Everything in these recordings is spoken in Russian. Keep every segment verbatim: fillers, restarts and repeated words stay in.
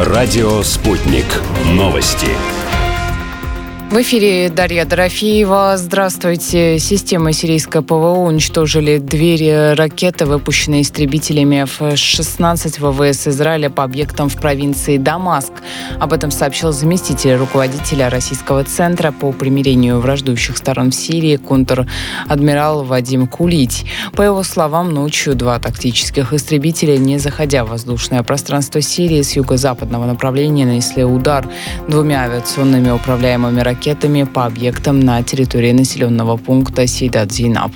Радио «Спутник». Новости. В эфире Дарья Дорофеева. Здравствуйте. Системы сирийского ПВО уничтожили две ракеты, выпущенные истребителями эф шестнадцать ВВС Израиля по объектам в провинции Дамаск. Об этом сообщил заместитель руководителя Российского центра по примирению враждующих сторон в Сирии контр-адмирал Вадим Кулить. По его словам, ночью два тактических истребителя, не заходя в воздушное пространство Сирии, с юго-западного направления нанесли удар двумя авиационными управляемыми ракетами ракетами по объектам на территории населенного пункта Сейдат-Зейнаб.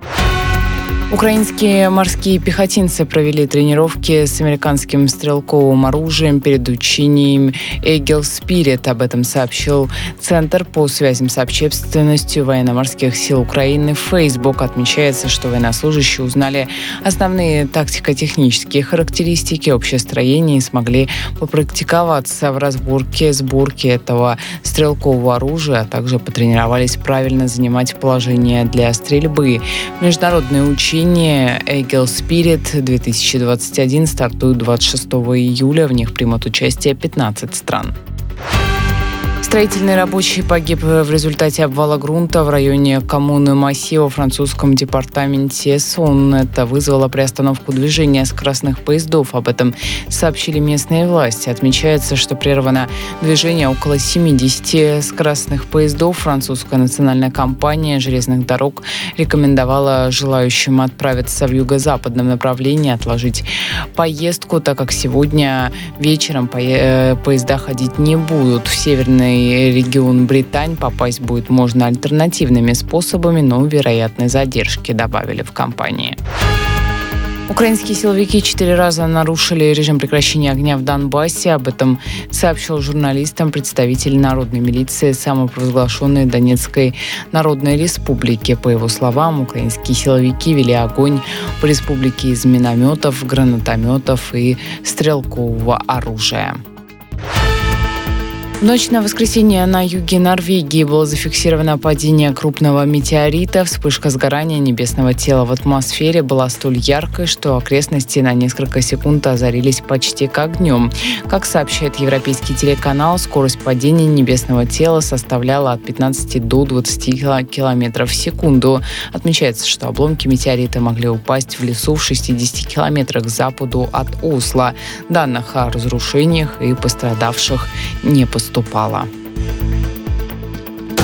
Украинские морские пехотинцы провели тренировки с американским стрелковым оружием перед учением Eagle Spirit. Об этом сообщил Центр по связям с общественностью военно-морских сил Украины в Facebook. Отмечается, что военнослужащие узнали основные тактико-технические характеристики, общее строение и смогли попрактиковаться в разборке, сборке этого стрелкового оружия, а также потренировались правильно занимать положение для стрельбы. Международные учения Eagle Spirit две тысячи двадцать один стартуют двадцать шестого июля. В них примут участие пятнадцать стран. Строительный рабочий погиб в результате обвала грунта в районе коммуны Массио в французском департаменте Сон. Это вызвало приостановку движения скоростных поездов. Об этом сообщили местные власти. Отмечается, что прервано движение около семидесяти скоростных поездов. Французская национальная компания железных дорог рекомендовала желающим отправиться в юго-западном направлении отложить поездку, так как сегодня вечером поезда ходить не будут. В северной регион Британь попасть будет можно альтернативными способами, но вероятны задержки, добавили в компании. Украинские силовики четыре раза нарушили режим прекращения огня в Донбассе. Об этом сообщил журналистам представитель народной милиции самопровозглашенной Донецкой Народной Республики. По его словам, украинские силовики вели огонь по республике из минометов, гранатометов и стрелкового оружия. В ночь на воскресенье на юге Норвегии было зафиксировано падение крупного метеорита. Вспышка сгорания небесного тела в атмосфере была столь яркой, что окрестности на несколько секунд озарились почти как днем. Как сообщает европейский телеканал, скорость падения небесного тела составляла от пятнадцати до двадцати километров в секунду. Отмечается, что обломки метеорита могли упасть в лесу в шестидесяти километрах к западу от Осло. Данных о разрушениях и пострадавших не поступало. Упала.